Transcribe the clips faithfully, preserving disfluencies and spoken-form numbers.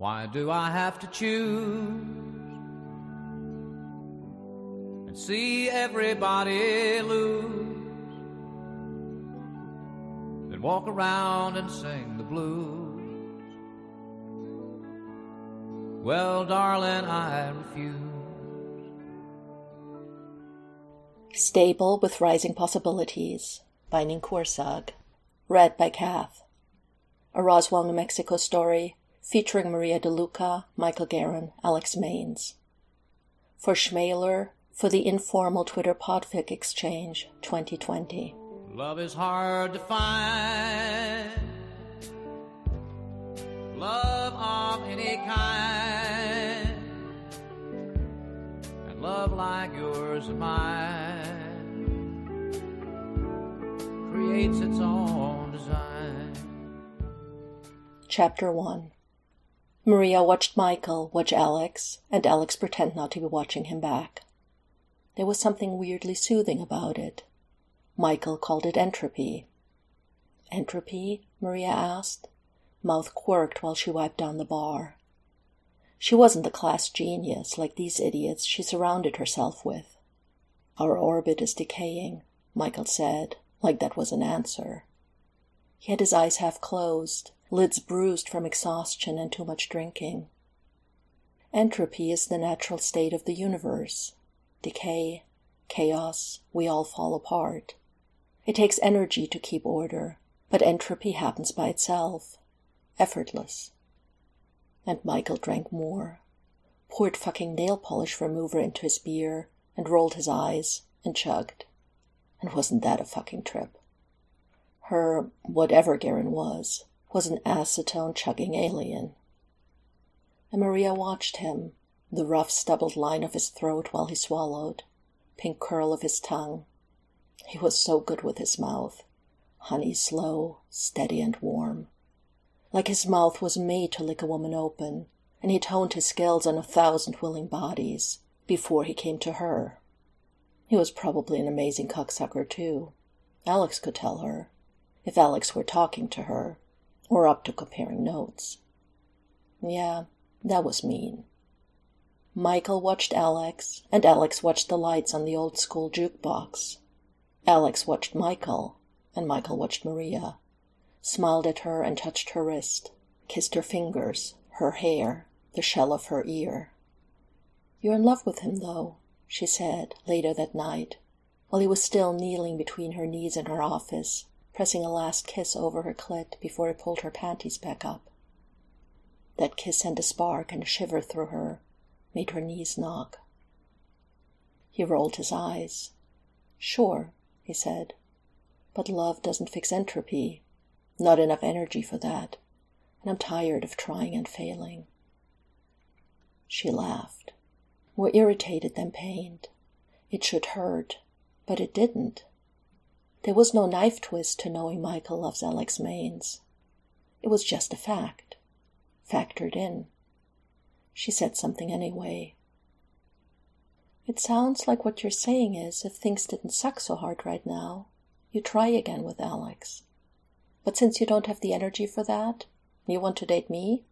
Why do I have to choose and see everybody lose, then walk around and sing the blues? Well, darling, I refuse. Stable with Rising Possibilities by Ning Kursag. Read by Kath. A Roswell, New Mexico story featuring Maria DeLuca, Michael Guerin, Alex Maines. For Schmaler, for the informal Twitter Podfic Exchange twenty twenty. Love is hard to find, love of any kind, and love like yours and mine creates its own design. Chapter one. Maria watched Michael watch Alex, and Alex pretend not to be watching him back. There was something weirdly soothing about it. Michael called it entropy. Entropy? Maria asked. Mouth quirked while she wiped down the bar. She wasn't a class genius like these idiots she surrounded herself with. Our orbit is decaying, Michael said, like that was an answer. He had his eyes half closed, lids bruised from exhaustion and too much drinking. Entropy is the natural state of the universe. Decay, chaos, we all fall apart. It takes energy to keep order, but entropy happens by itself. Effortless. And Michael drank more, poured fucking nail polish remover into his beer, and rolled his eyes, and chugged. And wasn't that a fucking trip? Her, whatever Guerin was, was an acetone-chugging alien. And Maria watched him, the rough stubbled line of his throat while he swallowed, pink curl of his tongue. He was so good with his mouth, honey slow, steady and warm. Like his mouth was made to lick a woman open, and he toned his scales on a thousand willing bodies before he came to her. He was probably an amazing cocksucker too. Alex could tell her, if Alex were talking to her, or up to comparing notes. Yeah, that was mean. Michael watched Alex, and Alex watched the lights on the old-school jukebox. Alex watched Michael, and Michael watched Maria, smiled at her and touched her wrist, kissed her fingers, her hair, the shell of her ear. "You're in love with him, though," she said later that night, while he was still kneeling between her knees in her office, pressing a last kiss over her clit before he pulled her panties back up. That kiss sent a spark and a shiver through her, made her knees knock. He rolled his eyes. "Sure," he said, "but love doesn't fix entropy. Not enough energy for that, and I'm tired of trying and failing." She laughed, more irritated than pained. It should hurt, but it didn't. There was no knife twist to knowing Michael loves Alex Maines. It was just a fact, factored in. She said something anyway. "It sounds like what you're saying is, if things didn't suck so hard right now, you try again with Alex. But since you don't have the energy for that, you want to date me?"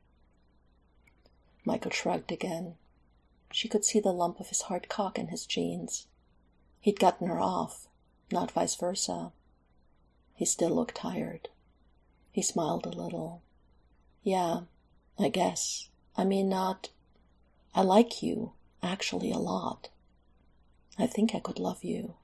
Michael shrugged again. She could see the lump of his hard cock in his jeans. He'd gotten her off, not vice versa. He still looked tired. He smiled a little. "Yeah, I guess. I mean, not... I like you, actually, a lot. I think I could love you.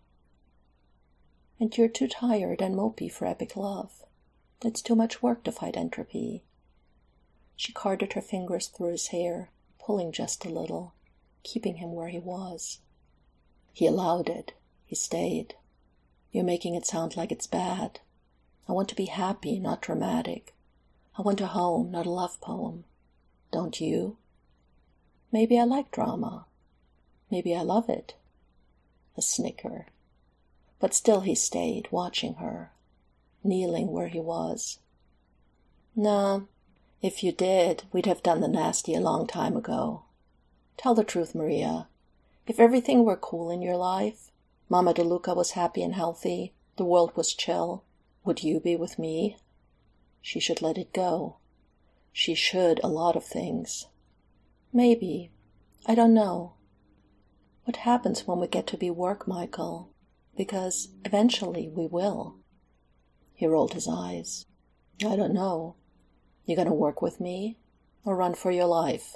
And you're too tired and mopey for epic love. It's too much work to fight entropy." She carded her fingers through his hair, pulling just a little, keeping him where he was. He allowed it. He stayed. "You're making it sound like it's bad. I want to be happy, not dramatic. I want a home, not a love poem. Don't you?" "Maybe I like drama. Maybe I love it." A snicker. But still he stayed, watching her, kneeling where he was. "Nah, if you did, we'd have done the nasty a long time ago. Tell the truth, Maria. If everything were cool in your life, Mama DeLuca was happy and healthy, the world was chill, would you be with me?" She should let it go. She should a lot of things. Maybe. I don't know. What happens when we get to be work, Michael? Because eventually we will. He rolled his eyes. I don't know. You gonna work with me or run for your life?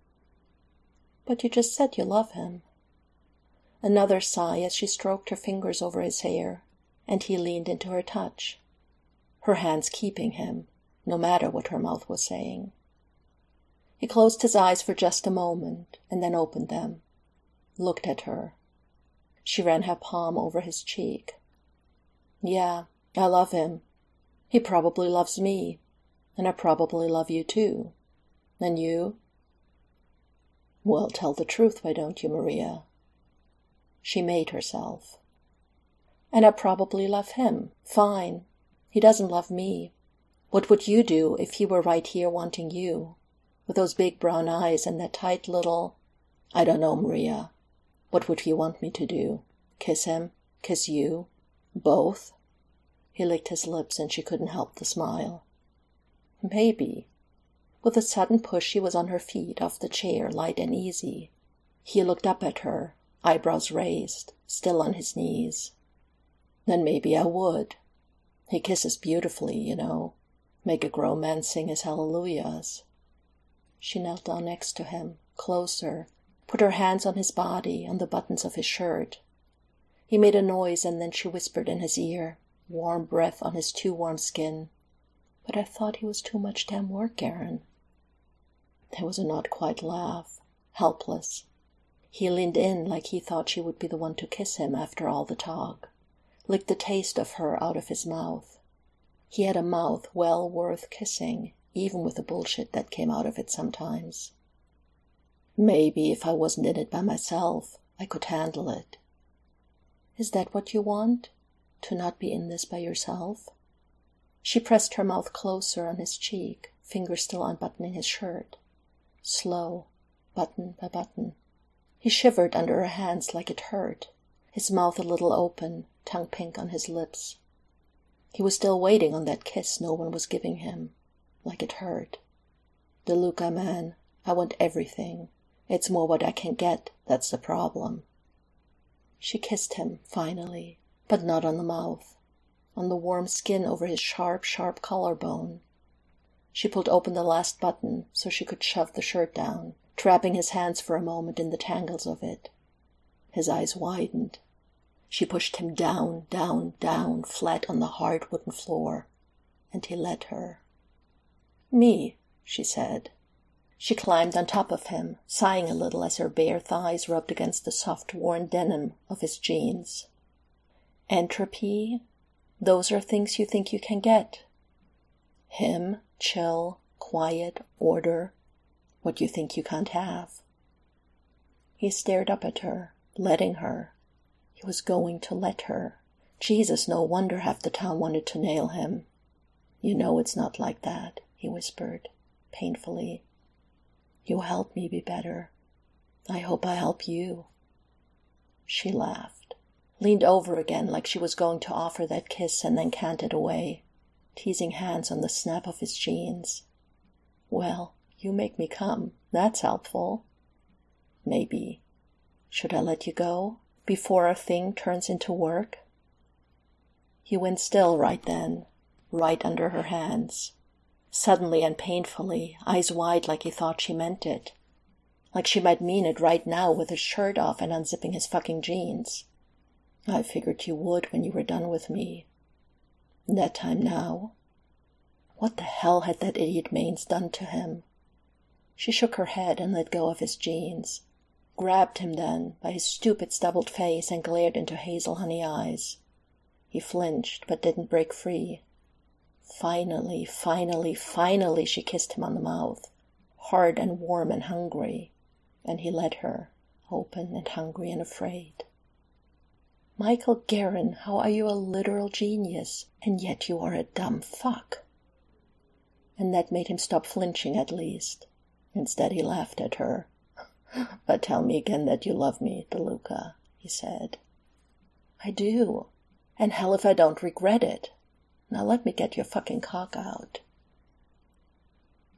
But you just said you love him. Another sigh as she stroked her fingers over his hair, and he leaned into her touch, her hands keeping him, no matter what her mouth was saying. He closed his eyes for just a moment and then opened them, looked at her. She ran her palm over his cheek. Yeah, I love him. He probably loves me, and I probably love you too. And you? Well, tell the truth, why don't you, Maria? She made herself. And I probably love him. Fine. He doesn't love me. What would you do if he were right here wanting you? With those big brown eyes and that tight little... I don't know, Maria. What would he want me to do? Kiss him? Kiss you? Both? He licked his lips and she couldn't help the smile. Maybe. With a sudden push she was on her feet, off the chair, light and easy. He looked up at her, eyebrows raised, still on his knees. Then maybe I would. He kisses beautifully, you know. Make a grown man sing his hallelujahs. She knelt down next to him, closer, put her hands on his body, on the buttons of his shirt. He made a noise and then she whispered in his ear, warm breath on his too warm skin. But I thought he was too much damn work, Aaron. There was a not quite laugh, helpless. He leaned in like he thought she would be the one to kiss him after all the talk, licked the taste of her out of his mouth. He had a mouth well worth kissing, even with the bullshit that came out of it sometimes. Maybe if I wasn't in it by myself, I could handle it. Is that what you want? To not be in this by yourself? She pressed her mouth closer on his cheek, fingers still unbuttoning his shirt. Slow, button by button. He shivered under her hands like it hurt, his mouth a little open, tongue pink on his lips. He was still waiting on that kiss no one was giving him, like it hurt. DeLuca, man, I want everything. It's more what I can get, that's the problem. She kissed him, finally, but not on the mouth, on the warm skin over his sharp, sharp collarbone. She pulled open the last button so she could shove the shirt down, trapping his hands for a moment in the tangles of it. His eyes widened. She pushed him down, down, down, flat on the hard wooden floor, and he let her. Me, she said. She climbed on top of him, sighing a little as her bare thighs rubbed against the soft, worn denim of his jeans. Entropy? Those are things you think you can get. Him, chill, quiet, order, what you think you can't have. He stared up at her, letting her. He was going to let her. Jesus, no wonder half the town wanted to nail him. You know it's not like that, he whispered, painfully. You help me be better. I hope I help you. She laughed, leaned over again like she was going to offer that kiss and then canted away, teasing hands on the snap of his jeans. Well, you make me come. That's helpful. Maybe. Should I let you go before our thing turns into work? He went still right then, right under her hands. Suddenly and painfully, eyes wide like he thought she meant it. Like she might mean it right now with his shirt off and unzipping his fucking jeans. I figured you would when you were done with me. That time now. What the hell had that idiot Maines done to him? She shook her head and let go of his jeans, grabbed him then by his stupid stubbled face and glared into hazel honey eyes. He flinched but didn't break free. Finally, finally, finally she kissed him on the mouth, hard and warm and hungry, and he let her, open and hungry and afraid. Michael Guerin, how are you a literal genius, and yet you are a dumb fuck? And that made him stop flinching at least. Instead he laughed at her. But tell me again that you love me, DeLuca, he said. I do, and hell if I don't regret it. Now let me get your fucking cock out.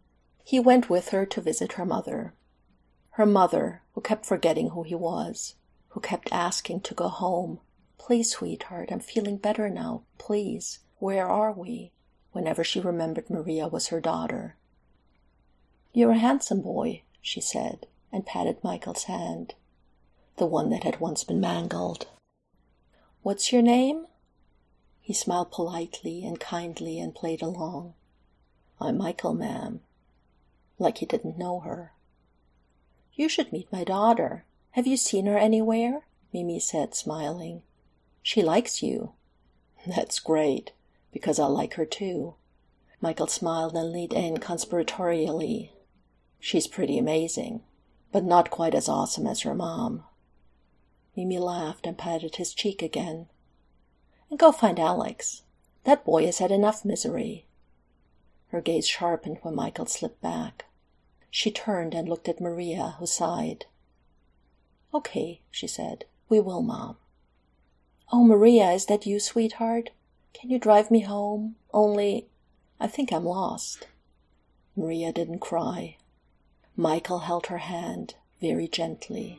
He went with her to visit her mother. Her mother, who kept forgetting who he was, who kept asking to go home. Please, sweetheart, I'm feeling better now. Please, where are we? Whenever she remembered Maria was her daughter. You're a handsome boy, she said, and patted Michael's hand, the one that had once been mangled. What's your name? He smiled politely and kindly and played along. I'm Michael, ma'am. Like he didn't know her. You should meet my daughter. Have you seen her anywhere? Mimi said, smiling. She likes you. That's great, because I like her too. Michael smiled and leaned in conspiratorially. She's pretty amazing, but not quite as awesome as her mom. Mimi laughed and patted his cheek again. And go find Alex. That boy has had enough misery. Her gaze sharpened when Michael slipped back. She turned and looked at Maria, who sighed. Okay, she said. We will, Mom. Oh, Maria, is that you, sweetheart? Can you drive me home? Only, I think I'm lost. Maria didn't cry. Michael held her hand very gently.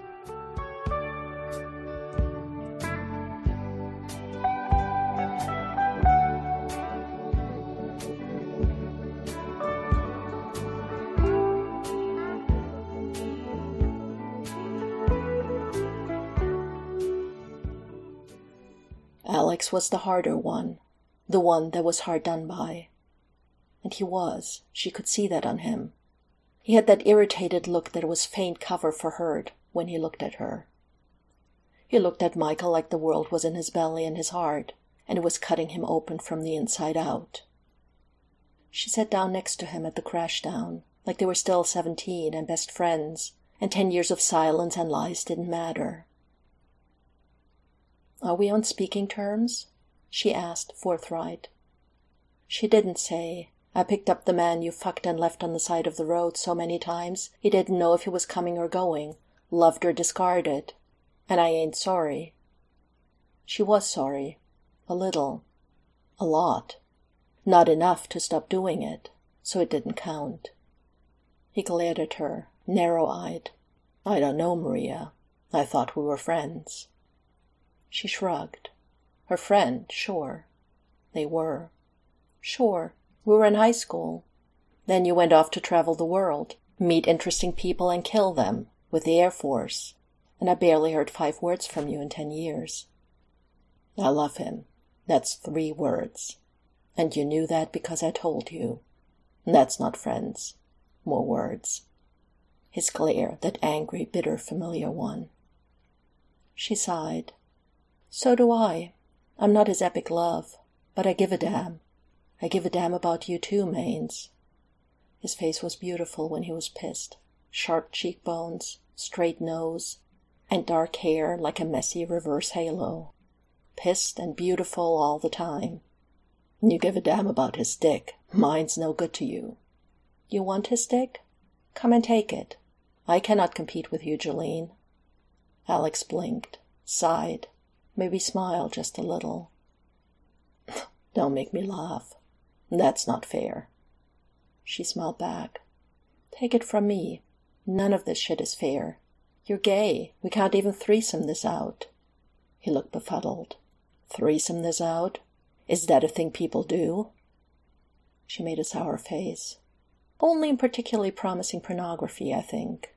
Alex was the harder one, the one that was hard done by. And he was, she could see that on him. He had that irritated look that was faint cover for hurt when he looked at her. He looked at Michael like the world was in his belly and his heart, and it was cutting him open from the inside out. She sat down next to him at the crash-down, like they were still seventeen and best friends, and ten years of silence and lies didn't matter. Are we on speaking terms? She asked, forthright. She didn't say, I picked up the man you fucked and left on the side of the road so many times he didn't know if he was coming or going, loved or discarded, and I ain't sorry. She was sorry. A little. A lot. Not enough to stop doing it, so it didn't count. He glared at her, narrow-eyed. I don't know, Maria. I thought we were friends. She shrugged. Her friend, sure. They were. Sure, we were in high school. Then you went off to travel the world, meet interesting people and kill them, with the Air Force. And I barely heard five words from you in ten years. I love him. That's three words. And you knew that because I told you. That's not friends. More words. His glare, that angry, bitter, familiar one. She sighed. So do I. I'm not his epic love, but I give a damn. I give a damn about you too, Maines. His face was beautiful when he was pissed. Sharp cheekbones, straight nose, and dark hair like a messy reverse halo. Pissed and beautiful all the time. You give a damn about his dick. Mine's no good to you. You want his dick? Come and take it. I cannot compete with you, Jolene. Alex blinked, sighed, maybe smiled just a little. Don't make me laugh. That's not fair. She smiled back. Take it from me. None of this shit is fair. You're gay. We can't even threesome this out. He looked befuddled. Threesome this out? Is that a thing people do? She made a sour face. Only in particularly promising pornography, I think.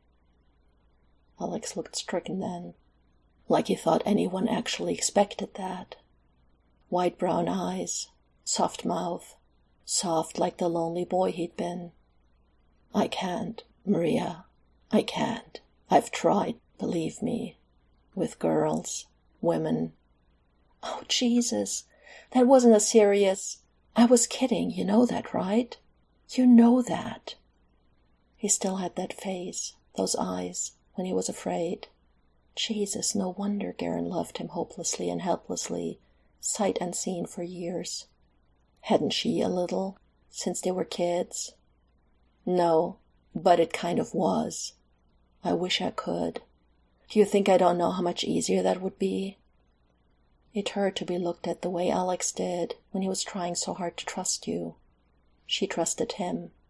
Alex looked stricken then, like he thought anyone actually expected that. Wide brown eyes, soft mouth, soft like the lonely boy he'd been. I can't, Maria. I can't. I've tried, believe me. With girls, women. Oh, Jesus. That wasn't a serious... I was kidding, you know that, right? You know that. He still had that face, those eyes, when he was afraid. Jesus, no wonder Garen loved him hopelessly and helplessly, sight unseen for years. Hadn't she a little, since they were kids? No, but it kind of was. I wish I could. Do you think I don't know how much easier that would be? It hurt to be looked at the way Alex did when he was trying so hard to trust you. She trusted him.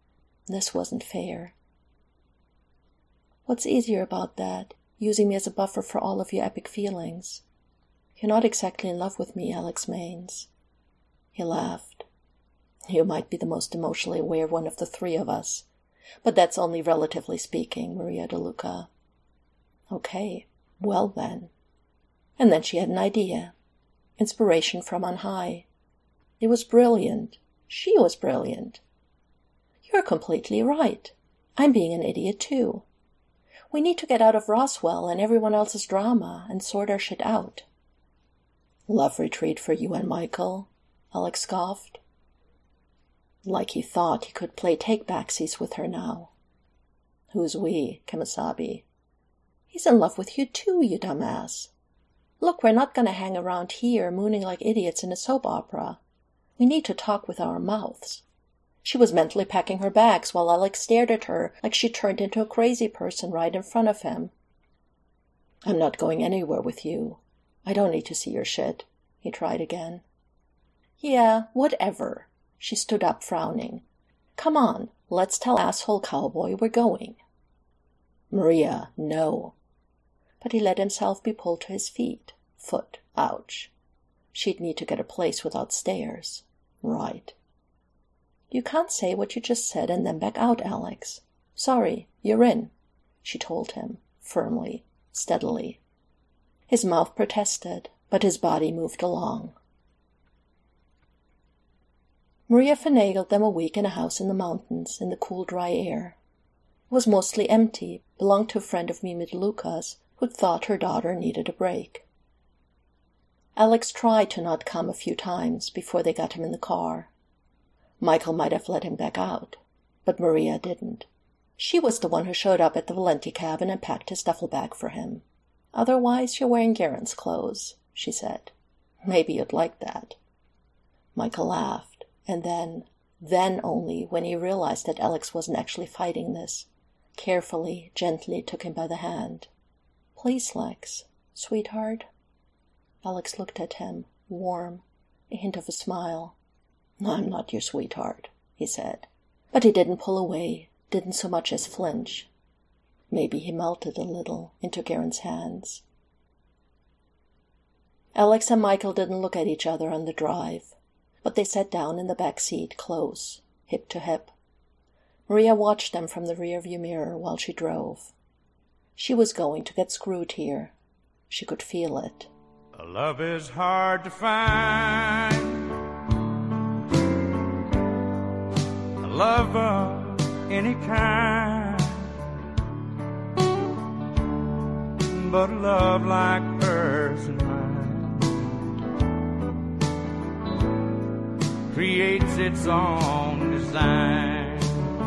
This wasn't fair. What's easier about that, using me as a buffer for all of your epic feelings? You're not exactly in love with me, Alex Maines. He laughed. You might be the most emotionally aware one of the three of us, but that's only relatively speaking, Maria DeLuca. Okay, well then. And then she had an idea. Inspiration from on high. It was brilliant. She was brilliant. You're completely right. I'm being an idiot too. We need to get out of Roswell and everyone else's drama and sort our shit out. Love retreat for you and Michael, Alex scoffed. Like he thought he could play take-backsies with her now. Who's we, Kemosabe? He's in love with you too, you dumbass. Look, we're not going to hang around here mooning like idiots in a soap opera. We need to talk with our mouths. She was mentally packing her bags while Alex stared at her like she turned into a crazy person right in front of him. I'm not going anywhere with you. I don't need to see your shit, he tried again. Yeah, whatever. She stood up, frowning. Come on, let's tell asshole cowboy we're going. Maria, no. But he let himself be pulled to his feet. Foot, ouch. She'd need to get a place without stairs. Right. You can't say what you just said and then back out, Alex. Sorry, you're in, she told him, firmly, steadily. His mouth protested, but his body moved along. Maria finagled them a week in a house in the mountains, in the cool, dry air. It was mostly empty, belonged to a friend of Mimi DeLuca's, who'd thought her daughter needed a break. Alex tried to not come a few times before they got him in the car. Michael might have let him back out, but Maria didn't. She was the one who showed up at the Valenti cabin and packed his duffel bag for him. Otherwise, you're wearing Garen's clothes, she said. Maybe you'd like that. Michael laughed, and then, then only when he realized that Alex wasn't actually fighting this, carefully, gently took him by the hand. Please, Lex, sweetheart. Alex looked at him, warm, a hint of a smile. I'm not your sweetheart, he said. But he didn't pull away, didn't so much as flinch. Maybe he melted a little into Garen's hands. Alex and Michael didn't look at each other on the drive, but they sat down in the back seat, close, hip to hip. Maria watched them from the rearview mirror while she drove. She was going to get screwed here. She could feel it. Love is hard to find. A love of any kind. But a love like hers and mine creates its own design.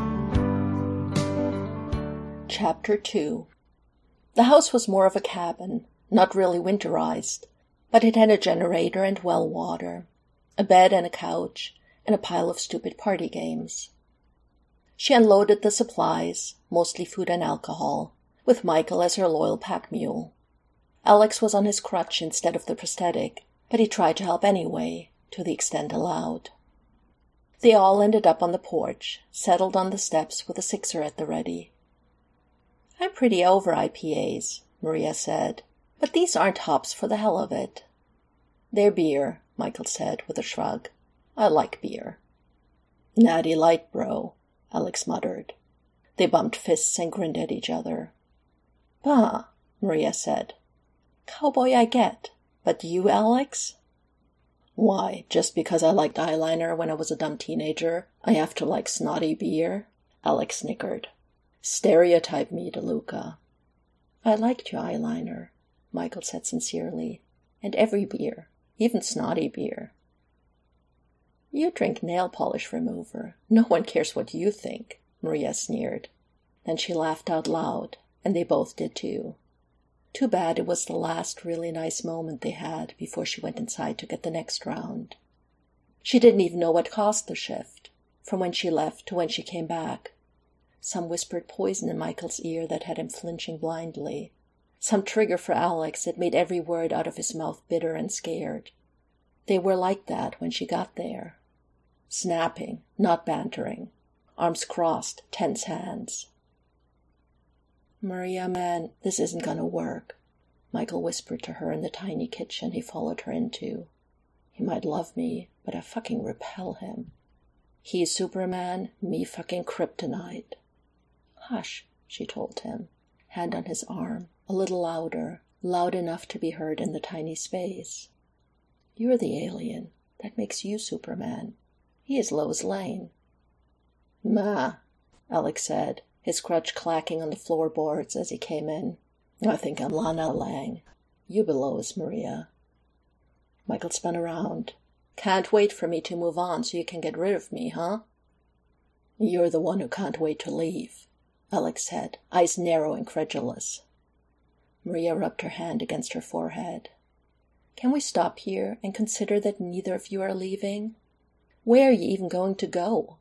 Chapter two. The house was more of a cabin, not really winterized, but it had a generator and well water, a bed and a couch, and a pile of stupid party games. She unloaded the supplies, mostly food and alcohol, with Michael as her loyal pack mule. Alex was on his crutch instead of the prosthetic, but he tried to help anyway, to the extent allowed. They all ended up on the porch, settled on the steps with a sixer at the ready. I'm pretty over I P As, Maria said, but these aren't hops for the hell of it. They're beer, Michael said with a shrug. I like beer. Natty light, bro, Alex muttered. They bumped fists and grinned at each other. Bah, Maria said. Cowboy I get, but you, Alex? Why, just because I liked eyeliner when I was a dumb teenager, I have to like snotty beer? Alex snickered. Stereotype me, DeLuca. I liked your eyeliner, Michael said sincerely, and every beer, even snotty beer. You drink nail polish remover. No one cares what you think, Maria sneered. Then she laughed out loud, and they both did too. Too bad it was the last really nice moment they had before she went inside to get the next round. She didn't even know what caused the shift, from when she left to when she came back. Some whispered poison in Michael's ear that had him flinching blindly. Some trigger for Alex that made every word out of his mouth bitter and scared. They were like that when she got there. Snapping, not bantering. arms crossed, tense hands. "Maria, man, this isn't gonna work," Michael whispered to her in the tiny kitchen he followed her into. "He might love me, but I fucking repel him. He's Superman, me fucking kryptonite." "Hush," she told him, hand on his arm, a little louder, loud enough to be heard in the tiny space. "You're the alien. That makes you Superman. He is Lois Lane." "Ma," Alex said, his crutch clacking on the floorboards as he came in. "I think I'm Lana Lang. You be Lois, Maria." Michael spun around. "Can't wait for me to move on so you can get rid of me, huh?" "You're the one who can't wait to leave," Alex said, eyes narrow and credulous. Maria rubbed her hand against her forehead. "Can we stop here and consider that neither of you are leaving? Where are you even going to go?"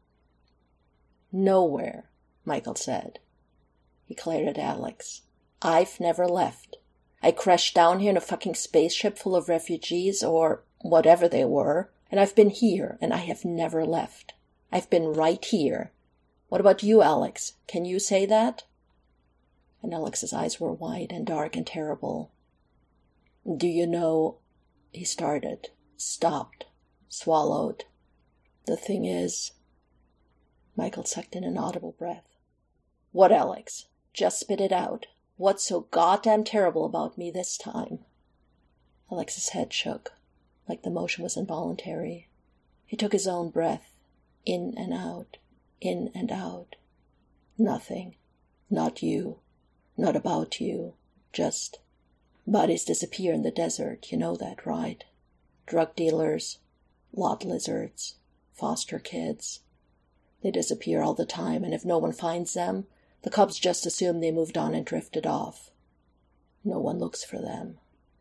"Nowhere," Michael said. He glared at Alex. "I've never left. I crashed down here in a fucking spaceship full of refugees, or whatever they were, and I've been here, and I have never left. I've been right here. What about you, Alex? Can you say that?" And Alex's eyes were wide and dark and terrible. "Do you know," he started, stopped, swallowed. "The thing is—" Michael sucked in an audible breath. "What, Alex? Just spit it out. What's so goddamn terrible about me this time?" Alex's head shook, like the motion was involuntary. He took his own breath, in and out, in and out. "Nothing. Not you. Not about you. Just bodies disappear in the desert, you know that, right? Drug dealers, lot lizards, foster kids. They disappear all the time, and if no one finds them, the cops just assume they moved on and drifted off. No one looks for them."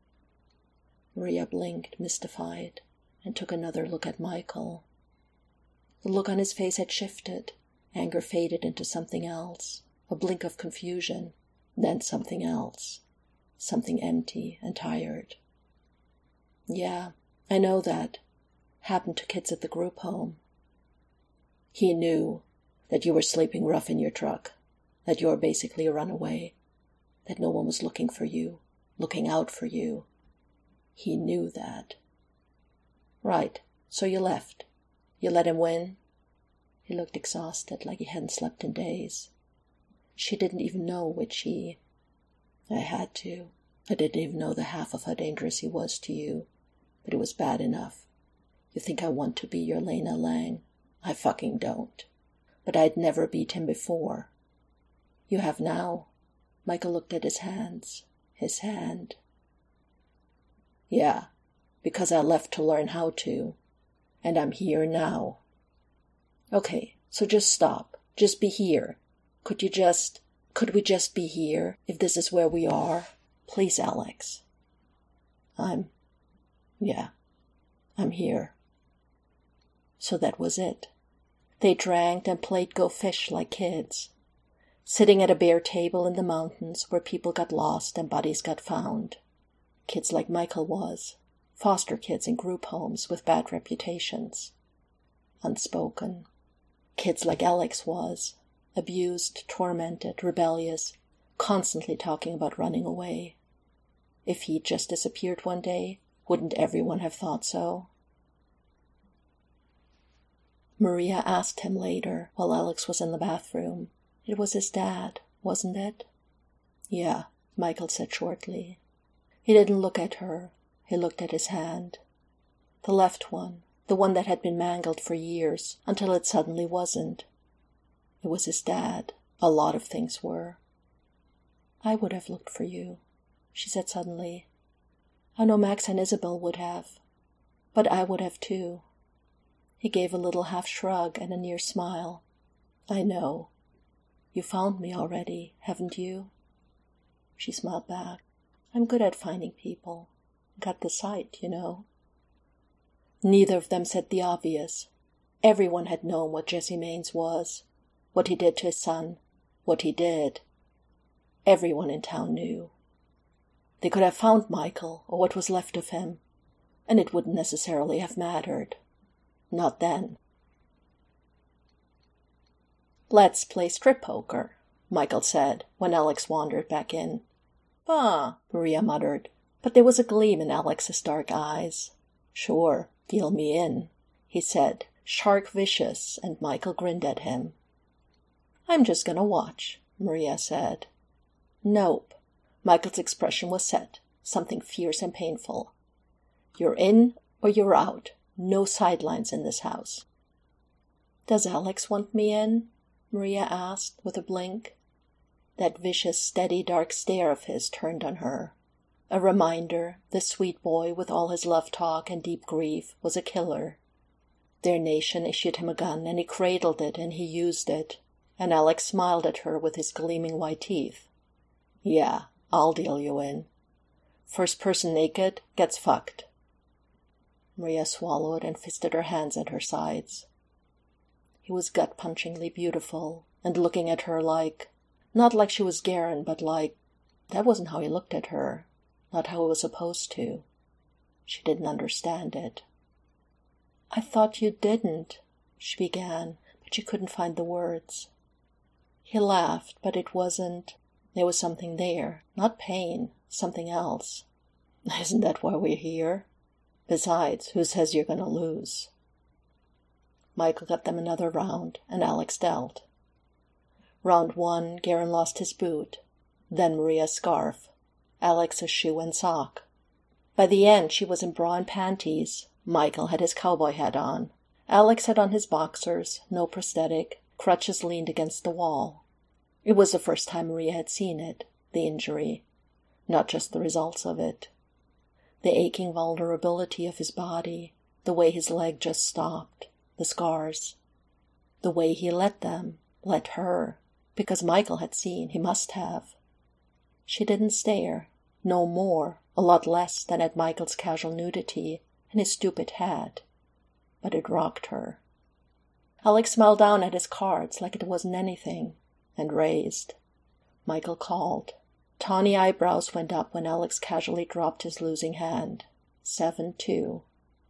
Maria blinked, mystified, and took another look at Michael. The look on his face had shifted. Anger faded into something else, a blink of confusion, then something else, something empty and tired. "Yeah, I know that. Happened to kids at the group home." "He knew that you were sleeping rough in your truck, that you were basically a runaway, that no one was looking for you, looking out for you. He knew that." "Right, so you left. You let him win?" He looked exhausted, like he hadn't slept in days. She didn't even know which he... "I had to. I didn't even know the half of how dangerous he was to you, but it was bad enough. You think I want to be your Lana Lang? I fucking don't. But I'd never beat him before." "You have now." Michael looked at his hands. His hand. "Yeah, because I left to learn how to. And I'm here now." "Okay, so just stop. Just be here. Could you just... Could we just be here, if this is where we are? Please, Alex." I'm... Yeah, I'm here." So that was it. They drank and played Go Fish like kids, sitting at a bare table in the mountains where people got lost and bodies got found. Kids like Michael was, foster kids in group homes with bad reputations. Unspoken. Kids like Alex was, abused, tormented, rebellious, constantly talking about running away. If he'd just disappeared one day, wouldn't everyone have thought so? Maria asked him later, while Alex was in the bathroom. It was his dad, wasn't it? "Yeah," Michael said shortly. He didn't look at her. He looked at his hand. The left one, the one that had been mangled for years, until it suddenly wasn't. It was his dad. A lot of things were. "I would have looked for you," she said suddenly. "I know Max and Isabel would have. But I would have too." He gave a little half shrug and a near smile. "I know. You found me already, haven't you?" She smiled back. "I'm good at finding people. Got the sight, you know." Neither of them said the obvious. Everyone had known what Jesse Maines was, what he did to his son, what he did. Everyone in town knew. They could have found Michael, or what was left of him, and it wouldn't necessarily have mattered. Not then. "Let's play strip poker," Michael said when Alex wandered back in. "Bah," Maria muttered, but there was a gleam in Alex's dark eyes. "Sure, deal me in," he said, shark vicious, and Michael grinned at him. "I'm just gonna watch," Maria said. "Nope." Michael's expression was set, something fierce and painful. "You're in or you're out. No sidelines in this house." "Does Alex want me in?" Maria asked with a blink. That vicious, steady, dark stare of his turned on her. A reminder, the sweet boy with all his love talk and deep grief was a killer. Their nation issued him a gun, and he cradled it and he used it, and Alex smiled at her with his gleaming white teeth. "Yeah, I'll deal you in. First person naked gets fucked." Maria swallowed and fisted her hands at her sides. He was gut-punchingly beautiful, and looking at her like, not like she was Garen, but like, that wasn't how he looked at her, not how he was supposed to. She didn't understand it. "I thought you didn't," she began, but she couldn't find the words. He laughed, but it wasn't, there was something there, not pain, something else. "Isn't that why we're here? Besides, who says you're gonna lose?" Michael got them another round, and Alex dealt. Round one, Garen lost his boot, then Maria's scarf, Alex's shoe and sock. By the end, she was in bra and panties. Michael had his cowboy hat on. Alex had on his boxers, no prosthetic, crutches leaned against the wall. It was the first time Maria had seen it, the injury, not just the results of it. The aching vulnerability of his body, the way his leg just stopped, the scars. The way he let them, let her, because Michael had seen, he must have. She didn't stare, no more, a lot less than at Michael's casual nudity and his stupid hat, but it rocked her. Alex smiled down at his cards like it wasn't anything, and raised. Michael called. Tawny eyebrows went up when Alex casually dropped his losing hand. Seven, two.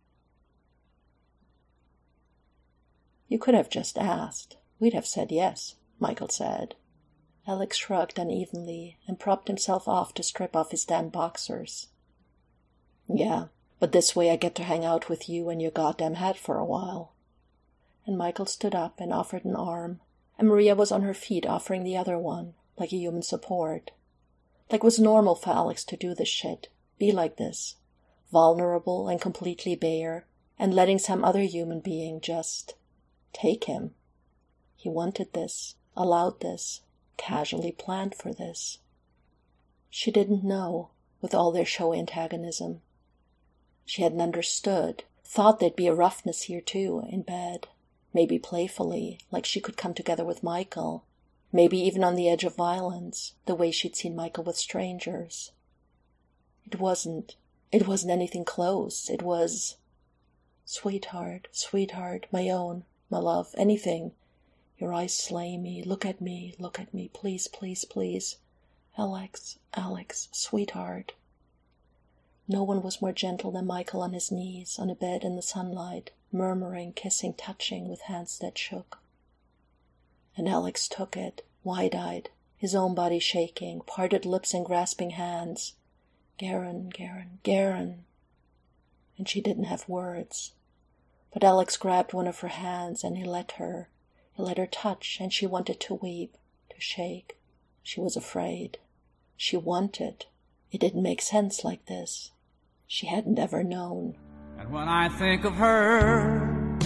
"You could have just asked. We'd have said yes," Michael said. Alex shrugged unevenly and propped himself off to strip off his damn boxers. "Yeah, but this way I get to hang out with you and your goddamn hat for a while." And Michael stood up and offered an arm, and Maria was on her feet offering the other one, like a human support. Like it was normal for Alex to do this shit, be like this, vulnerable and completely bare, and letting some other human being just take him. He wanted this, allowed this, casually planned for this. She didn't know, with all their show antagonism. She hadn't understood, thought there'd be a roughness here too, in bed. Maybe playfully, like she could come together with Michael. Maybe even on the edge of violence, the way she'd seen Michael with strangers. It wasn't, it wasn't anything close. It was, "Sweetheart, sweetheart, my own, my love, anything. Your eyes slay me. Look at me, look at me, please, please, please. Alex, Alex, sweetheart." No one was more gentle than Michael on his knees, on a bed in the sunlight, murmuring, kissing, touching, with hands that shook. And Alex took it, wide-eyed, his own body shaking, parted lips and grasping hands. "Garen, Garen, Garen." And she didn't have words. But Alex grabbed one of her hands and he let her. He let her touch, and she wanted to weep, to shake. She was afraid. She wanted. It didn't make sense like this. She hadn't ever known. And when I think of her,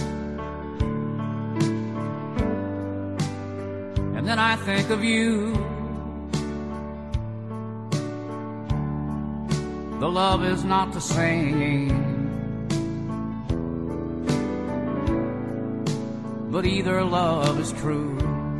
and then I think of you, the love is not the same. But either love is true.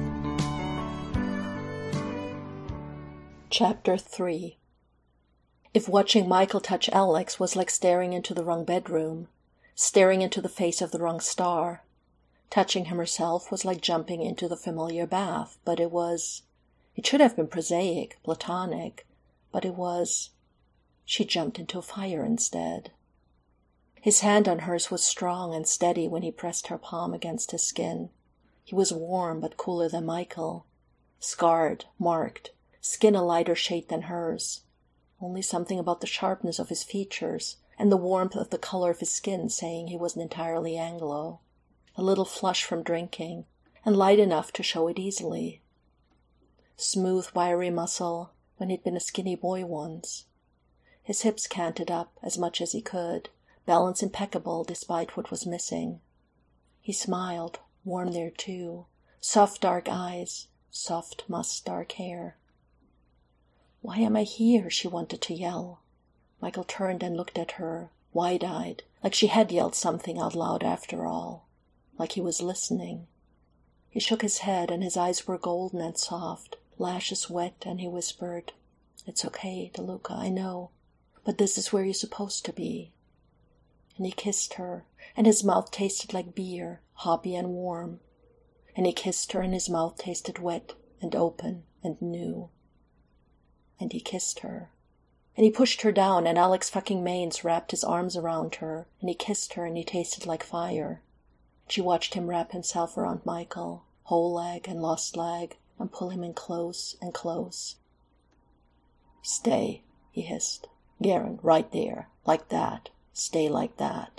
Chapter three. If watching Michael touch Alex was like staring into the wrong bedroom, staring into the face of the wrong star, touching him herself was like jumping into the familiar bath, but it was, it should have been prosaic, platonic, but it was, she jumped into a fire instead. His hand on hers was strong and steady when he pressed her palm against his skin. He was warm but cooler than Michael. Scarred, marked, skin a lighter shade than hers. Only something about the sharpness of his features and the warmth of the color of his skin saying he wasn't entirely Anglo. A little flush from drinking, and light enough to show it easily. Smooth, wiry muscle when he'd been a skinny boy once. His hips canted up as much as he could, balance impeccable despite what was missing. He smiled, warm there too, soft dark eyes, soft musk dark hair. "Why am I here?" she wanted to yell. Michael turned and looked at her, wide-eyed, like she had yelled something out loud after all, like he was listening. He shook his head and his eyes were golden and soft, lashes wet, and he whispered, "It's okay, DeLuca, I know, but this is where you're supposed to be." And he kissed her, and his mouth tasted like beer, hoppy and warm. And he kissed her and his mouth tasted wet and open and new. And he kissed her. And he pushed her down, and Alex fucking Maines wrapped his arms around her, and he kissed her and he tasted like fire. She watched him wrap himself around Michael, whole leg and lost leg, and pull him in close and close. "Stay," he hissed. "Garen, right there, like that. Stay like that."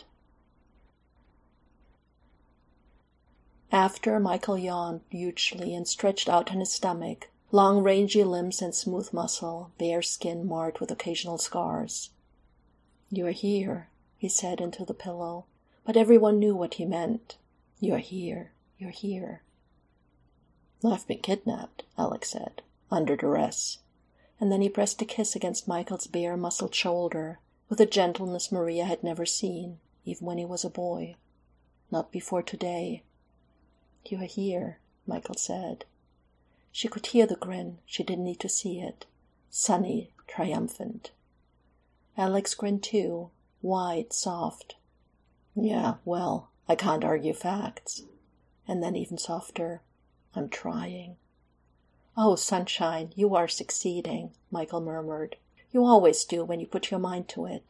After, Michael yawned hugely and stretched out on his stomach, long rangy limbs and smooth muscle, bare skin marred with occasional scars. "You're here," he said into the pillow, but everyone knew what he meant. "You're here, you're here." "I've been kidnapped," Alex said, "under duress." And then he pressed a kiss against Michael's bare muscled shoulder, with a gentleness Maria had never seen, even when he was a boy. Not before today. "You're here," Michael said. She could hear the grin, she didn't need to see it. Sunny, triumphant. Alex grinned too, wide, soft. "Yeah, well, I can't argue facts." And then even softer, "I'm trying." "Oh, sunshine, you are succeeding," Michael murmured. "You always do when you put your mind to it."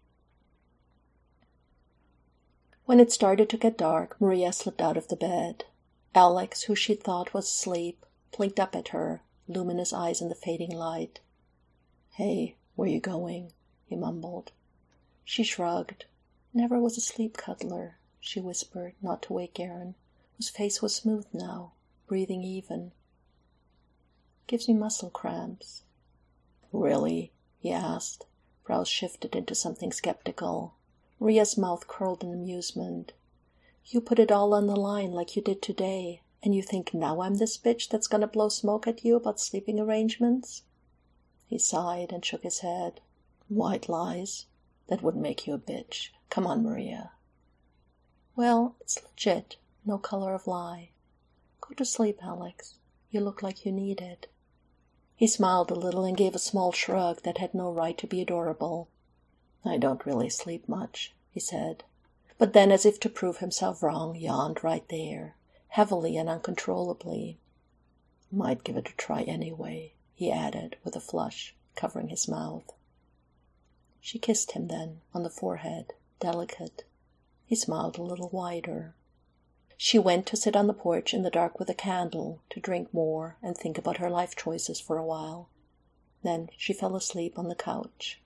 When it started to get dark, Maria slipped out of the bed. Alex, who she thought was asleep, blinked up at her, luminous eyes in the fading light. "Hey, where you going?" he mumbled. She shrugged. "Never was a sleep cuddler," she whispered, not to wake Garen, whose face was smooth now, breathing even. "Gives me muscle cramps." "Really?" he asked. Brows shifted into something skeptical. Maria's mouth curled in amusement. "You put it all on the line like you did today, and you think now I'm this bitch that's gonna blow smoke at you about sleeping arrangements?" He sighed and shook his head. "White lies? That wouldn't make you a bitch. Come on, Maria." "Well, it's legit. No color of lie. Go to sleep, Alex. You look like you need it." He smiled a little and gave a small shrug that had no right to be adorable. "I don't really sleep much," he said. But then, as if to prove himself wrong, yawned right there, heavily and uncontrollably. "Might give it a try anyway," he added, with a flush, covering his mouth. She kissed him then, on the forehead, delicate. He smiled a little wider. She went to sit on the porch in the dark with a candle, to drink more and think about her life choices for a while. Then she fell asleep on the couch.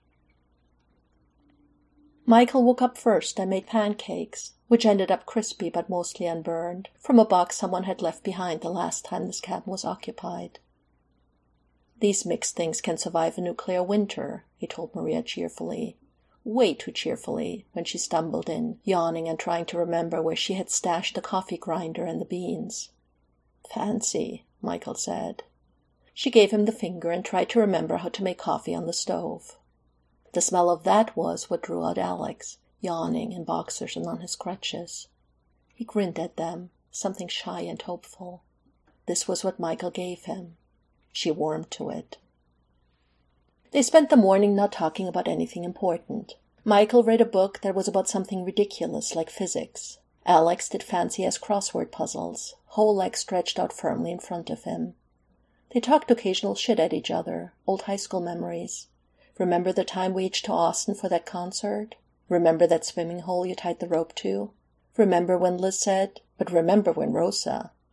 Michael woke up first and made pancakes, which ended up crispy but mostly unburned, from a box someone had left behind the last time this cabin was occupied. "These mixed things can survive a nuclear winter," he told Maria cheerfully. Way too cheerfully, when she stumbled in, yawning and trying to remember where she had stashed the coffee grinder and the beans. "Fancy," Michael said. She gave him the finger and tried to remember how to make coffee on the stove. The smell of that was what drew out Alex, yawning in boxers and on his crutches. He grinned at them, something shy and hopeful. This was what Michael gave him. She warmed to it. They spent the morning not talking about anything important. Michael read a book that was about something ridiculous like physics. Alex did fancy-ass crossword puzzles, whole legs stretched out firmly in front of him. They talked occasional shit at each other, old high school memories. Remember the time we each to Austin for that concert? Remember that swimming hole you tied the rope to? Remember when Liz said, "But remember when Rosa..."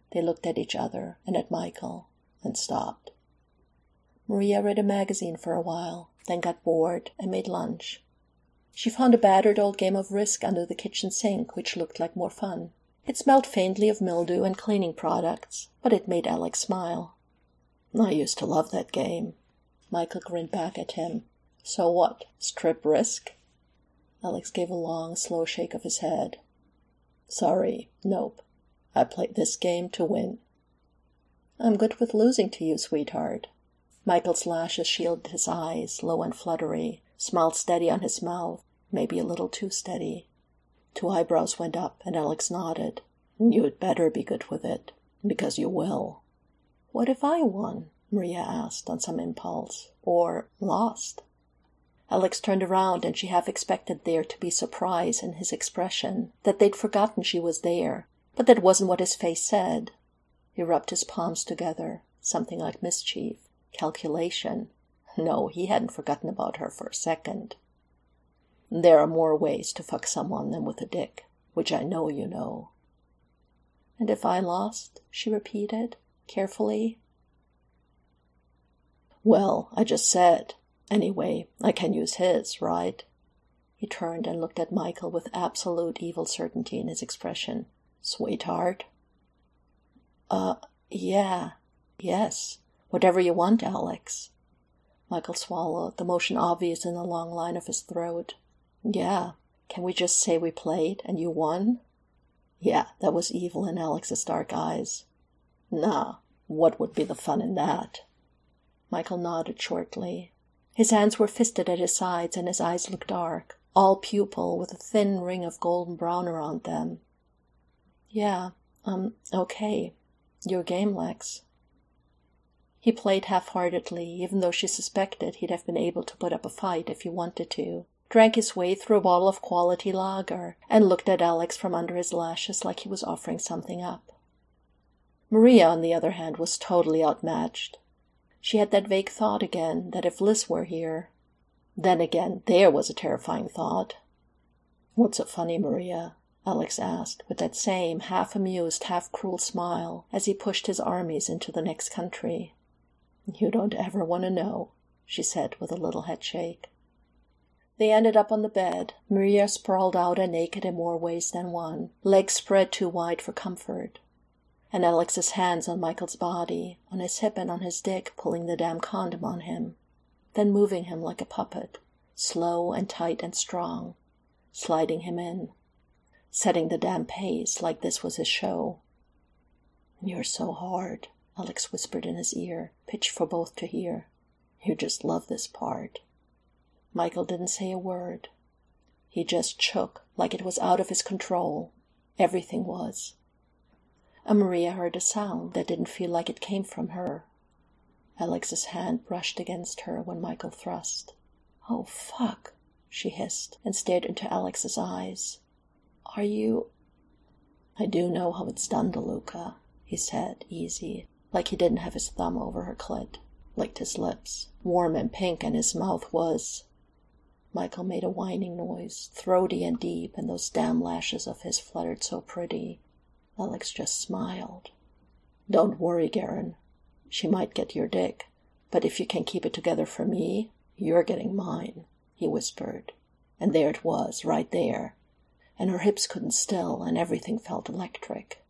They looked at each other and at Michael, and stopped. Maria read a magazine for a while, then got bored and made lunch. She found a battered old game of Risk under the kitchen sink, which looked like more fun. It smelled faintly of mildew and cleaning products, but it made Alex smile. I used to love that game. Michael grinned back at him. So what, strip Risk? Alex gave a long, slow shake of his head. Sorry, nope. I played this game to win. I'm good with losing to you, sweetheart. Michael's lashes shielded his eyes, low and fluttery, smiled steady on his mouth, maybe a little too steady. Two eyebrows went up, and Alex nodded. You'd better be good with it, because you will. What if I won? Maria asked on some impulse. Or lost? Alex turned around, and she half expected there to be surprise in his expression, that they'd forgotten she was there, but that wasn't what his face said. He rubbed his palms together, something like mischief, calculation. No, he hadn't forgotten about her for a second. There are more ways to fuck someone than with a dick, which I know you know. And if I lost? She repeated, carefully. Well, I just said. Anyway, I can use his, right? He turned and looked at Michael with absolute evil certainty in his expression. Sweetheart? Uh, yeah. Yes. Whatever you want, Alex. Michael swallowed, the motion obvious in the long line of his throat. Yeah. Can we just say we played and you won? Yeah, that was evil in Alex's dark eyes. Nah, what would be the fun in that? Michael nodded shortly. His hands were fisted at his sides, and his eyes looked dark, all pupil, with a thin ring of golden brown around them. Yeah, um, okay. Your game, Lex. He played half-heartedly, even though she suspected he'd have been able to put up a fight if he wanted to, drank his way through a bottle of quality lager, and looked at Alex from under his lashes like he was offering something up. Maria, on the other hand, was totally outmatched. She had that vague thought again, that if Liz were here... Then again, there was a terrifying thought. What's so funny, Maria? Alex asked, with that same half-amused, half-cruel smile, as he pushed his armies into the next country. You don't ever want to know, she said with a little headshake. They ended up on the bed, Maria sprawled out and naked in more ways than one, legs spread too wide for comfort. And Alex's hands on Michael's body, on his hip and on his dick, pulling the damn condom on him, then moving him like a puppet, slow and tight and strong, sliding him in, setting the damn pace like this was his show. You're so hard, Alex whispered in his ear, pitched for both to hear. You just love this part. Michael didn't say a word. He just shook like it was out of his control. Everything was. And Maria heard a sound that didn't feel like it came from her. Alex's hand brushed against her when Michael thrust. Oh, fuck, she hissed and stared into Alex's eyes. Are you... I do know how it's done, DeLuca, he said, easy, like he didn't have his thumb over her clit, licked his lips, warm and pink, and his mouth was... Michael made a whining noise, throaty and deep, and those damn lashes of his fluttered so pretty. Alex just smiled. Don't worry, Garen. She might get your dick, but if you can keep it together for me, you're getting mine, he whispered. And there it was, right there. And her hips couldn't still, and everything felt electric.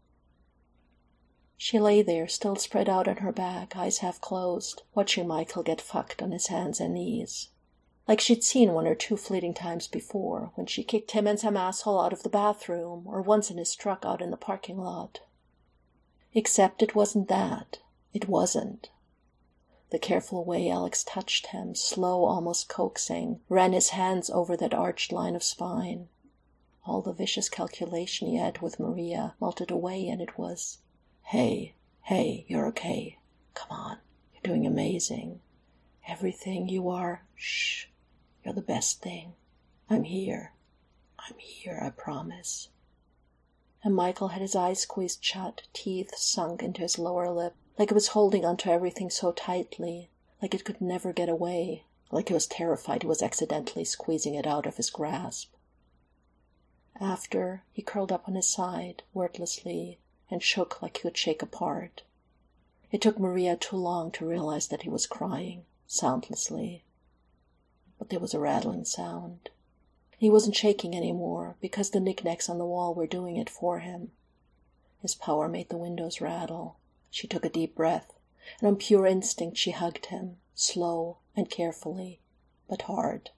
She lay there, still spread out on her back, eyes half closed, watching Michael get fucked on his hands and knees. Like she'd seen one or two fleeting times before, when she kicked him and some asshole out of the bathroom, or once in his truck out in the parking lot. Except it wasn't that. It wasn't. The careful way Alex touched him, slow, almost coaxing, ran his hands over that arched line of spine. All the vicious calculation he had with Maria melted away, and it was, Hey, hey, you're okay. Come on, you're doing amazing. Everything you are, shh. You're the best thing. I'm here. I'm here, I promise. And Michael had his eyes squeezed shut, teeth sunk into his lower lip, like it was holding onto everything so tightly, like it could never get away, like he was terrified he was accidentally squeezing it out of his grasp. After, he curled up on his side, wordlessly, and shook like he could shake apart. It took Maria too long to realize that he was crying, soundlessly. But there was a rattling sound. He wasn't shaking anymore, because the knickknacks on the wall were doing it for him. His power made the windows rattle. She took a deep breath, and on pure instinct she hugged him, slow and carefully, but hard.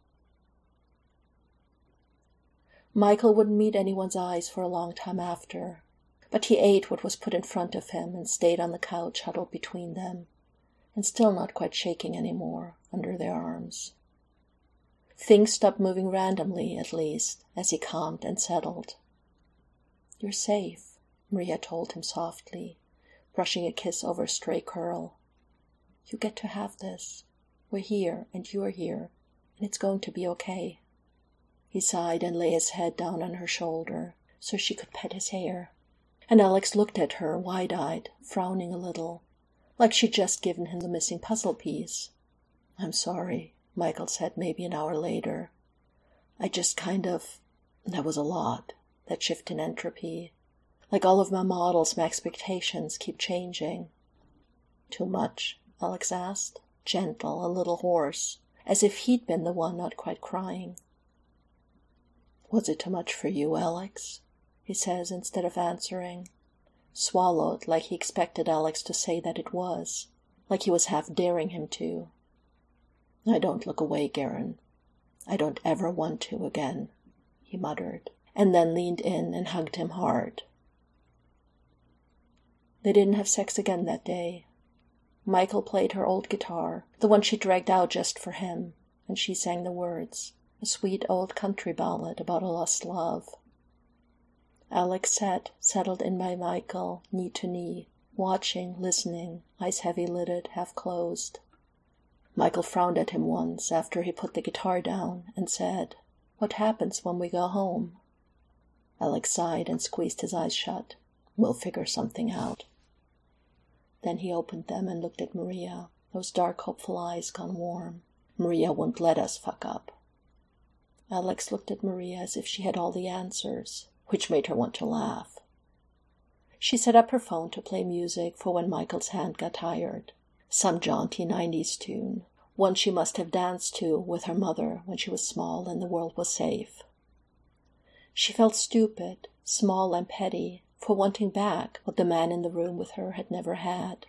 Michael wouldn't meet anyone's eyes for a long time after, but he ate what was put in front of him and stayed on the couch huddled between them, and still not quite shaking anymore under their arms. Things stopped moving randomly, at least, as he calmed and settled. "You're safe," Maria told him softly, brushing a kiss over a stray curl. "You get to have this. We're here, and you're here, and it's going to be okay." He sighed and lay his head down on her shoulder, so she could pet his hair. And Alex looked at her, wide-eyed, frowning a little, like she'd just given him the missing puzzle piece. "I'm sorry," Michael said maybe an hour later. "I just kind of... That was a lot, that shift in entropy. Like all of my models, my expectations keep changing." "Too much?" Alex asked, gentle, a little hoarse, as if he'd been the one not quite crying. "Was it too much for you, Alex?" he says instead of answering, swallowed like he expected Alex to say that it was, like he was half daring him to. "I don't look away, Garen. I don't ever want to again," he muttered, and then leaned in and hugged him hard. They didn't have sex again that day. Michael played her old guitar, the one she dragged out just for him, and she sang the words, a sweet old country ballad about a lost love. Alex sat, settled in by Michael, knee to knee, watching, listening, eyes heavy-lidded, half-closed. Michael frowned at him once after he put the guitar down and said, "What happens when we go home?" Alex sighed and squeezed his eyes shut. "We'll figure something out." Then he opened them and looked at Maria, those dark, hopeful eyes gone warm. "Maria won't let us fuck up." Alex looked at Maria as if she had all the answers, which made her want to laugh. She set up her phone to play music for when Michael's hand got tired. Some jaunty nineties tune, one she must have danced to with her mother when she was small and the world was safe. She felt stupid, small and petty, for wanting back what the man in the room with her had never had.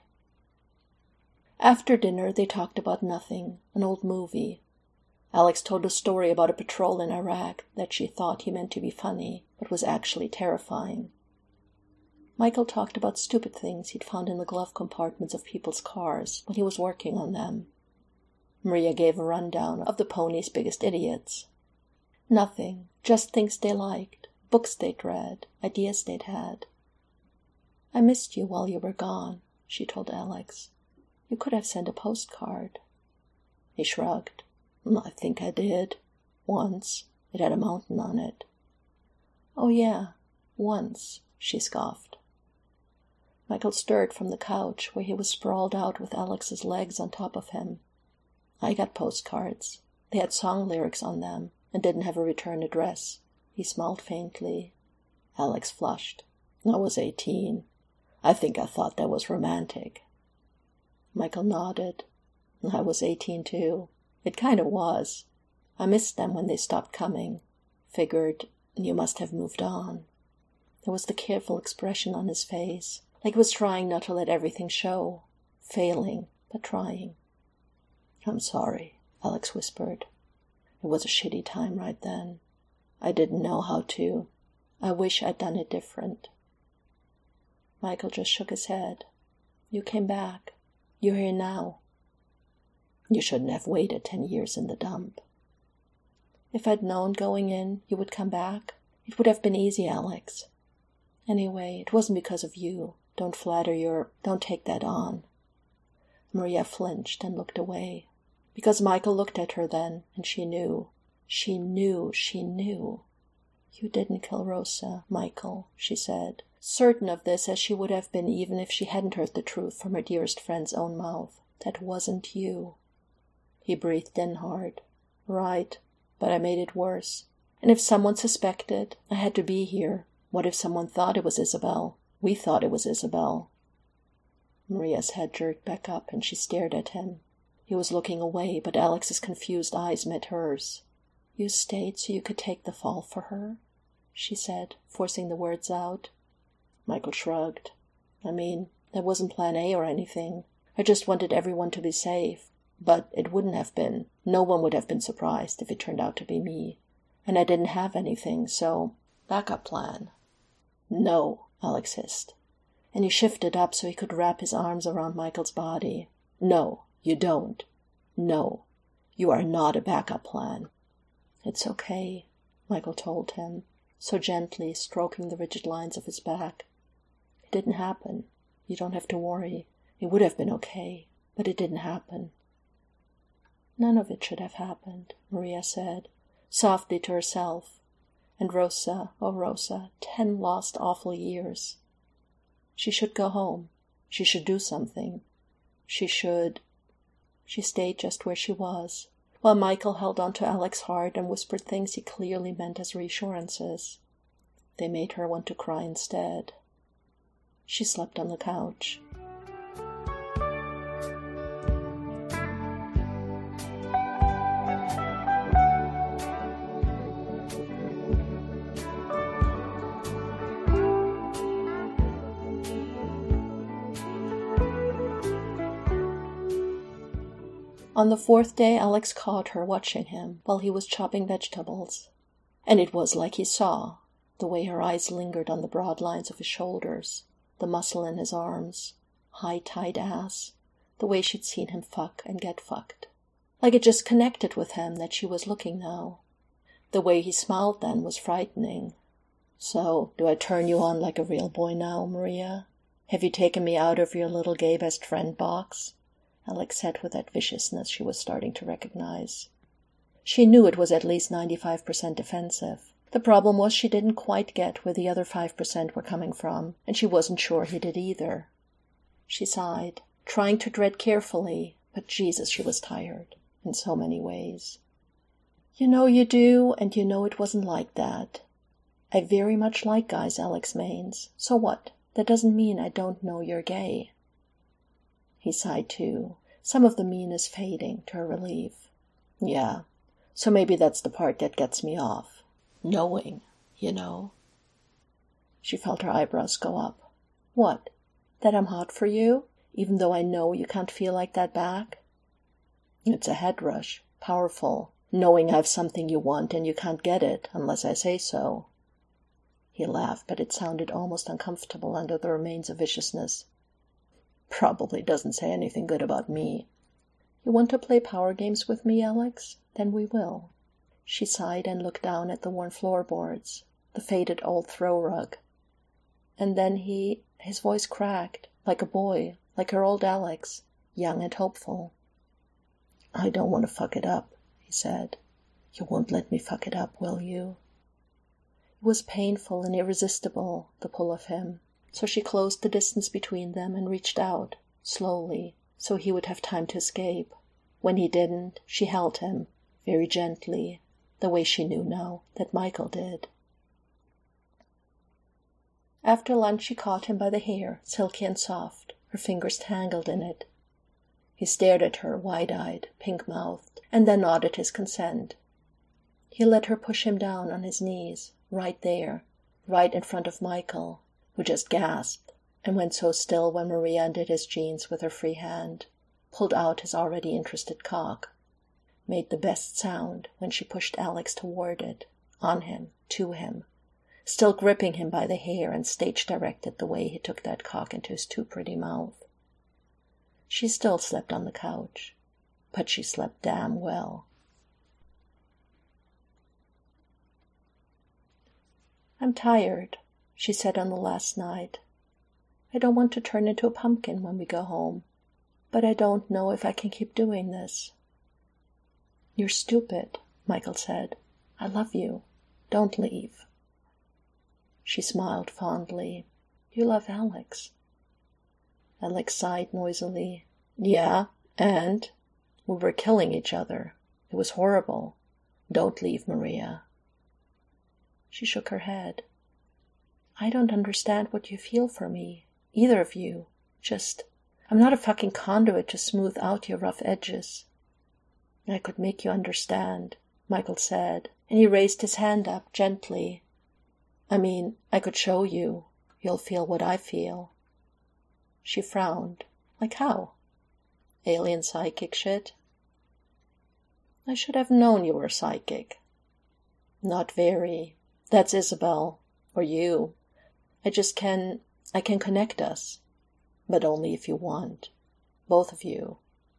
After dinner they talked about nothing, an old movie. Alex told a story about a patrol in Iraq that she thought he meant to be funny, but was actually terrifying. Michael talked about stupid things he'd found in the glove compartments of people's cars when he was working on them. Maria gave a rundown of the Pony's biggest idiots. Nothing, just things they liked, books they'd read, ideas they'd had. "I missed you while you were gone," she told Alex. "You could have sent a postcard." He shrugged. "I think I did. Once. It had a mountain on it." "Oh yeah, once," she scoffed. Michael stirred from the couch where he was sprawled out with Alex's legs on top of him. "I got postcards. They had song lyrics on them and didn't have a return address." He smiled faintly. Alex flushed. "I was eighteen. I think I thought that was romantic." Michael nodded. "I was eighteen too. It kind of was. I missed them when they stopped coming. Figured you must have moved on." There was the careful expression on his face, like he was trying not to let everything show. Failing, but trying. "I'm sorry," Alex whispered. "It was a shitty time right then. I didn't know how to. I wish I'd done it different." Michael just shook his head. "You came back. You're here now." "You shouldn't have waited ten years in the dump." "If I'd known going in you would come back, it would have been easy, Alex. Anyway, it wasn't because of you. Don't flatter your... Don't take that on." Maria flinched and looked away. Because Michael looked at her then, and she knew. She knew, she knew. "You didn't kill Rosa, Michael," she said, certain of this as she would have been even if she hadn't heard the truth from her dearest friend's own mouth. "That wasn't you." He breathed in hard. "Right, but I made it worse. And if someone suspected, I had to be here. What if someone thought it was Isabel? We thought it was Isabel." Maria's head jerked back up and she stared at him. He was looking away, but Alex's confused eyes met hers. "You stayed so you could take the fall for her?" she said, forcing the words out. Michael shrugged. "I mean, that wasn't plan A or anything. I just wanted everyone to be safe. But it wouldn't have been. No one would have been surprised if it turned out to be me. And I didn't have anything, so backup plan." "No," Alex hissed. And he shifted up so he could wrap his arms around Michael's body. "No, you don't. No, you are not a backup plan." "It's okay," Michael told him, so gently stroking the rigid lines of his back. "It didn't happen. You don't have to worry. It would have been okay, but it didn't happen." "None of it should have happened," Maria said, softly to herself. "And Rosa, oh Rosa, ten lost awful years. She should go home. She should do something. She should—" She stayed just where she was, while Michael held on to Alex hard and whispered things he clearly meant as reassurances. They made her want to cry instead. She slept on the couch. On the fourth day, Alex caught her watching him while he was chopping vegetables. And it was like he saw, the way her eyes lingered on the broad lines of his shoulders, the muscle in his arms, high tight ass, the way she'd seen him fuck and get fucked. Like it just connected with him that she was looking now. The way he smiled then was frightening. "So, do I turn you on like a real boy now, Maria? Have you taken me out of your little gay best friend box?" Alex said with that viciousness she was starting to recognize. She knew it was at least ninety-five percent defensive. The problem was she didn't quite get where the other five percent were coming from, and she wasn't sure he did either. She sighed, trying to tread carefully, but Jesus, she was tired, in so many ways. "You know you do, and you know it wasn't like that. I very much like guys Alex mains. So what? That doesn't mean I don't know you're gay." He sighed too, some of the meanness fading to her relief. "Yeah, so maybe that's the part that gets me off. Knowing, you know." She felt her eyebrows go up. "What? That I'm hot for you, even though I know you can't feel like that back?" "It's a head rush, powerful, knowing I've something you want and you can't get it unless I say so." He laughed, but it sounded almost uncomfortable under the remains of viciousness. "Probably doesn't say anything good about me." "You want to play power games with me, Alex? Then we will." She sighed and looked down at the worn floorboards, the faded old throw rug. And then he, his voice cracked, like a boy, like her old Alex, young and hopeful. "I don't want to fuck it up," he said. "You won't let me fuck it up, will you?" It was painful and irresistible, the pull of him. So she closed the distance between them and reached out, slowly, so he would have time to escape. When he didn't, she held him, very gently, the way she knew now that Michael did. After lunch she caught him by the hair, silky and soft, her fingers tangled in it. He stared at her, wide-eyed, pink-mouthed, and then nodded his consent. He let her push him down on his knees, right there, right in front of Michael, who just gasped, and went so still when Maria undid his jeans with her free hand, pulled out his already interested cock, made the best sound when she pushed Alex toward it, on him, to him, still gripping him by the hair and stage-directed the way he took that cock into his too pretty mouth. She still slept on the couch, but she slept damn well. "I'm tired," she said on the last night. "I don't want to turn into a pumpkin when we go home, but I don't know if I can keep doing this." "You're stupid," Michael said. "I love you. Don't leave." She smiled fondly. "You love Alex." Alex sighed noisily. "Yeah, and we were killing each other. It was horrible. Don't leave, Maria." She shook her head. I don't understand what you feel for me, either of you. Just, I'm not a fucking conduit to smooth out your rough edges. I could make you understand, Michael said, and he raised his hand up gently. I mean, I could show you. You'll feel what I feel. She frowned. Like how? Alien psychic shit? I should have known you were psychic. Not very. That's Isabel. Or you. I just can... I can connect us. But only if you want. Both of you.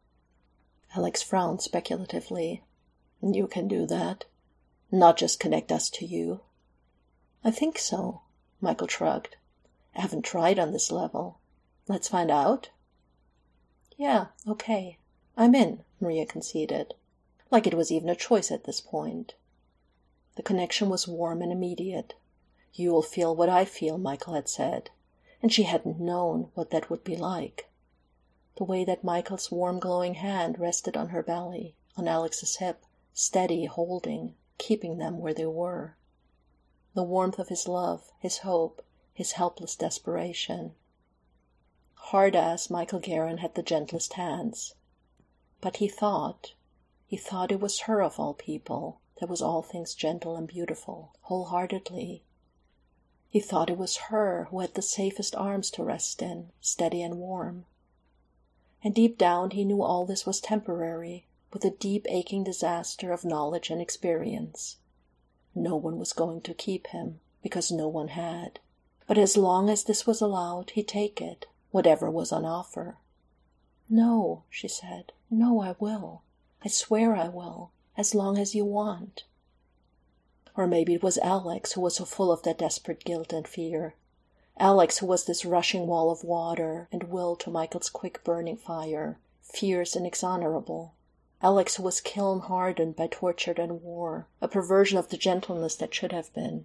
Alex frowned speculatively. You can do that? Not just connect us to you? I think so, Michael shrugged. I haven't tried on this level. Let's find out? Yeah, okay. I'm in, Maria conceded. Like it was even a choice at this point. The connection was warm and immediate. You will feel what I feel, Michael had said, and she hadn't known what that would be like. The way that Michael's warm glowing hand rested on her belly, on Alex's hip, steady, holding, keeping them where they were. The warmth of his love, his hope, his helpless desperation. Hard-ass Michael Guerin had the gentlest hands. But he thought, he thought it was her of all people that was all things gentle and beautiful, wholeheartedly. He thought it was her who had the safest arms to rest in, steady and warm. And deep down he knew all this was temporary, with a deep aching disaster of knowledge and experience. No one was going to keep him, because no one had. But as long as this was allowed, he'd take it, whatever was on offer. No, she said, no, I will. I swear I will, as long as you want. Or maybe it was Alex who was so full of that desperate guilt and fear. Alex who was this rushing wall of water and will to Michael's quick burning fire, fierce and inexorable. Alex who was kiln-hardened by torture and war, a perversion of the gentleness that should have been.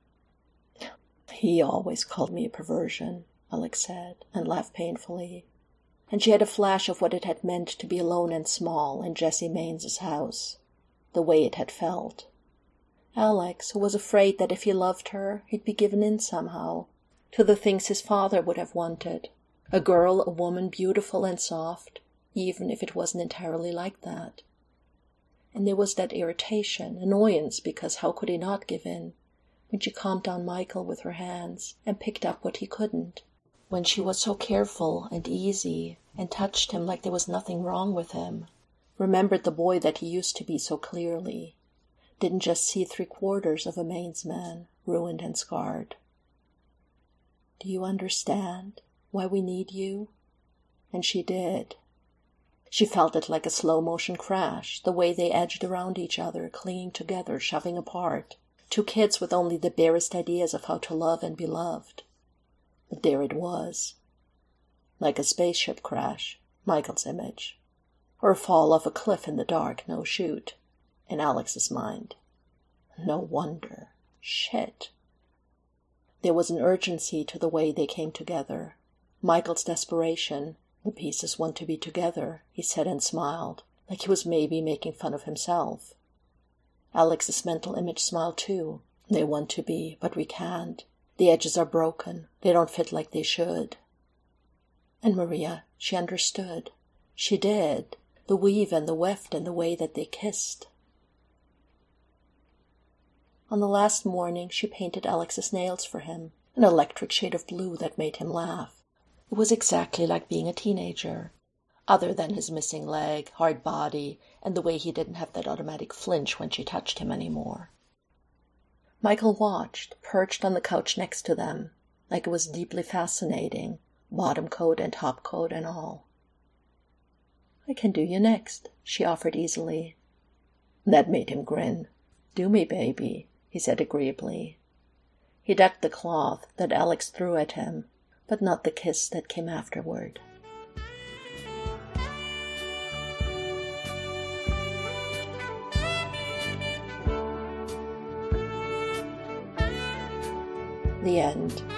He always called me a perversion, Alex said, and laughed painfully. And she had a flash of what it had meant to be alone and small in Jesse Mains's house, the way it had felt. Alex, who was afraid that if he loved her, he'd be given in somehow, to the things his father would have wanted. A girl, a woman beautiful and soft, even if it wasn't entirely like that. And there was that irritation, annoyance, because how could he not give in, when she calmed down Michael with her hands and picked up what he couldn't, when she was so careful and easy and touched him like there was nothing wrong with him, remembered the boy that he used to be so clearly, didn't just see three-quarters of a Maine's man, ruined and scarred. Do you understand why we need you? And she did. She felt it like a slow-motion crash, the way they edged around each other, clinging together, shoving apart. Two kids with only the barest ideas of how to love and be loved. But there it was. Like a spaceship crash, Michael's image. Or a fall off a cliff in the dark, no chute, in Alex's mind. No wonder. Shit. There was an urgency to the way they came together. Michael's desperation. The pieces want to be together, he said and smiled, like he was maybe making fun of himself. Alex's mental image smiled too. They want to be, but we can't. The edges are broken. They don't fit like they should. And Maria, she understood. She did. The weave and the weft and the way that they kissed. On the last morning, she painted Alex's nails for him, an electric shade of blue that made him laugh. It was exactly like being a teenager, other than his missing leg, hard body, and the way he didn't have that automatic flinch when she touched him anymore. Michael watched, perched on the couch next to them, like it was deeply fascinating, bottom coat and top coat and all. I can do you next, she offered easily. That made him grin. Do me, baby, he said agreeably. He ducked the cloth that Alex threw at him, but not the kiss that came afterward. The end.